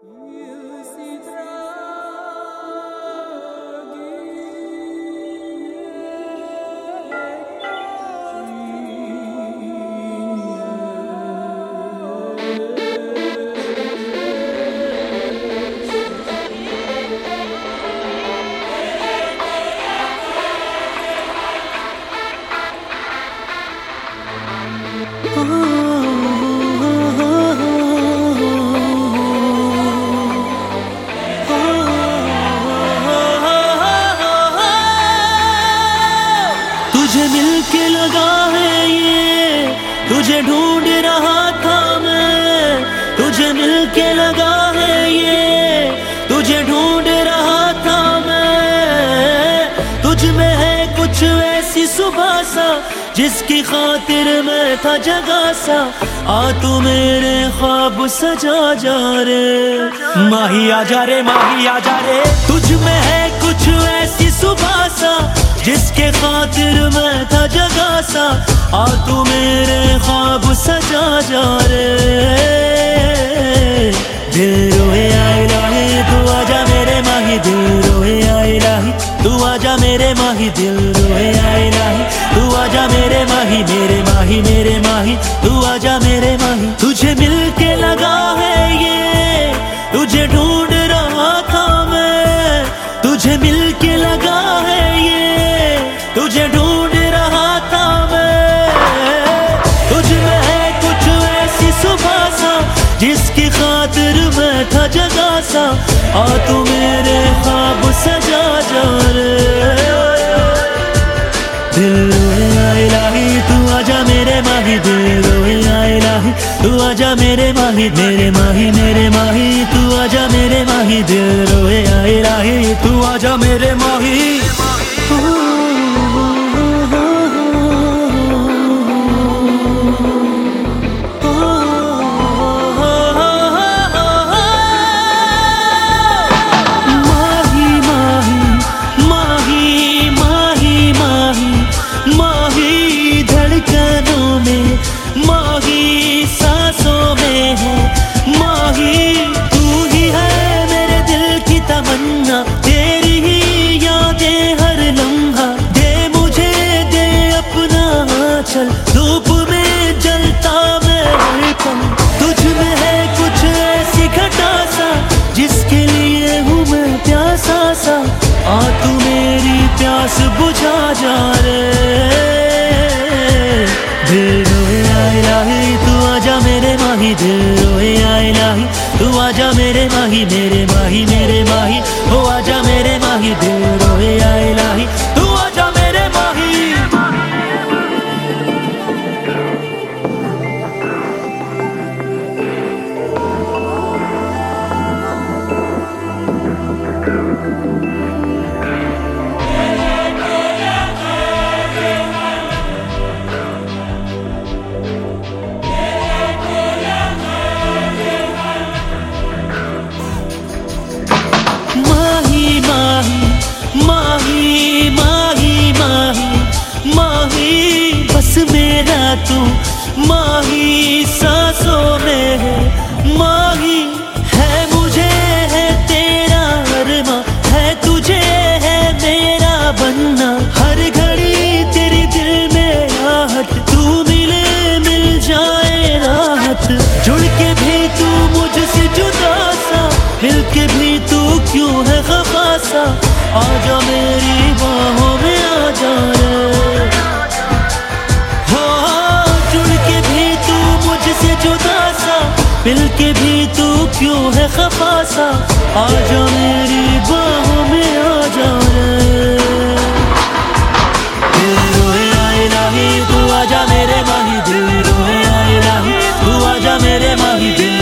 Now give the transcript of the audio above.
तुझे मिलके लगा है ये, तुझे ढूंढ रहा था मैं। तुझे मिलके लगा है ये, तुझे ढूंढ रहा था मैं। तुझ में है कुछ ऐसी सुबह सा, जिसकी खातिर मैं था जगा सा। आ तू मेरे ख्वाब सजा जा रे, माही आजा रे, माही आजा रे। तुझ में है कुछ ऐसी सुबह सा, जिसके खातिर मैं था जगा सा। आ तू मेरे ख्वाब सजा जा रे। दिल रोए आए लाही, तू आजा मेरे माही। दिल रोए आए लाही, तू आजा मेरे माही। दिल रोए आए लाही, तू आजा मेरे माही। मेरे माही, मेरे माही, तू आजा मेरे माही। तुझे मिलके लगा है ये, तुझे ढूंढ रहा था मैं। तुझे मिलके लगा है ये, तुझे ढूंढ रहा था मैं। तुझ में है कुछ ऐसी सुबह सा, जिसकी खातिर मैं था जगा सा। आ तू मेरे ख्वाब सजा जा रे। दिल रोए आए लाही, तू आजा मेरे माही। दिल रोए आए लाही, तू आजा मेरे माही। मेरे माही, मेरे माही, तू आजा मेरे माही। दिल रोए आए लाही, तू आजा मेरे माही। तेरी ही यादें हर लम्हा, दे मुझे दे अपना आंचल। धूप में जलता मैं हर पल, तुझ में है कुछ ऐसी घटा सा, जिसके लिए हूँ मैं प्यासा सा। आ तू मेरी प्यास बुझा जा रे। दिल रोए आए लाही, तू आजा मेरे माही। दिल रोए आए लाही, तू आजा मेरे माही। मेरे माही, मेरे माही, हो आजा मेरे माही। दिल रोए आए लाही, तू आजा मेरे माही। माही माही माही माही माही, बस मेरा तू माही सांसों में है। माही है मुझे है तेरा अरमा, है तुझे है मेरा बनना। हर घड़ी तेरे दिल में आहट, तू मिले मिल जाए राहत। जुड़ के भी तू मुझसे जुदा सा, मिल के भी तू क्यों है खफा सा। आजा मेरी बाहों में आजा रे। हाँ, जुड़ के भी तू मुझसे जुदा सा, मिल के भी तू क्यों है खफा सा। आजा मेरी बाहों में आजा रे। दिल रोए आए लाही, तू आजा मेरे माही। दिल रोए आए लाही, तू आजा मेरे माही। दिल